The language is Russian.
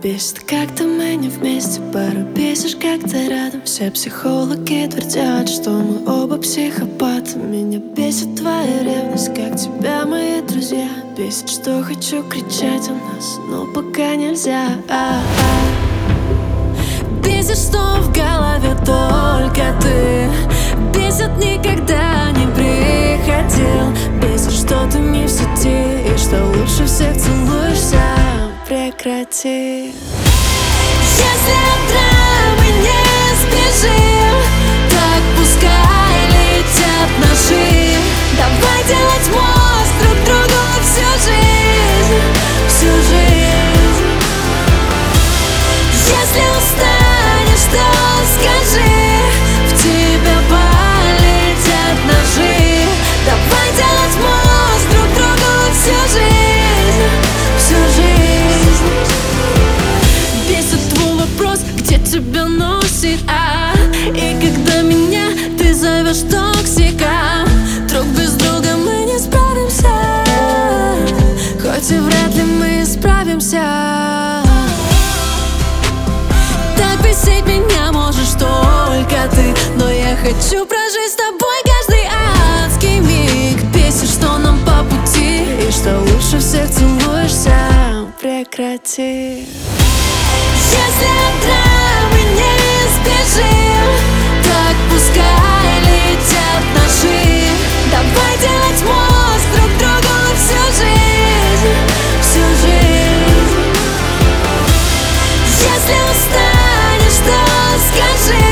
бесит, как-то мы не вместе. Порой бесишь, как ты рядом. Все психологи твердят, что мы оба психопаты. Меня бесит твоя ревность, как тебя мои друзья. Бесит, что хочу кричать о нас, но пока нельзя. Бесит, что в голове только ты. Бесит, никогда не приходил. Бесит, что ты не в сети и что лучше всех целуешься. Прекрати. Если от драмы не сбежим, так пускай летят ножи. Давай делать мост друг другу всю жизнь, всю жизнь. Если устанешь, то скажи, в тебя полетят ножи. Давай делать мост друг другу всю жизнь, всю жизнь. Бесит твой вопрос, где тебя носит, и когда меня ты зовешь токсиком. Друг без друга мы не справимся, хоть и вряд ли мы справимся. Так бесить меня можешь только ты, но я хочу прожить с тобой каждый адский миг. Бесит, что нам по пути и что лучше всех целуешься. Прекрати. Если от драмы не сбежим, так пускай летят ножи. Давай делать мост друг другу всю жизнь, всю жизнь. Если устанешь, то скажи,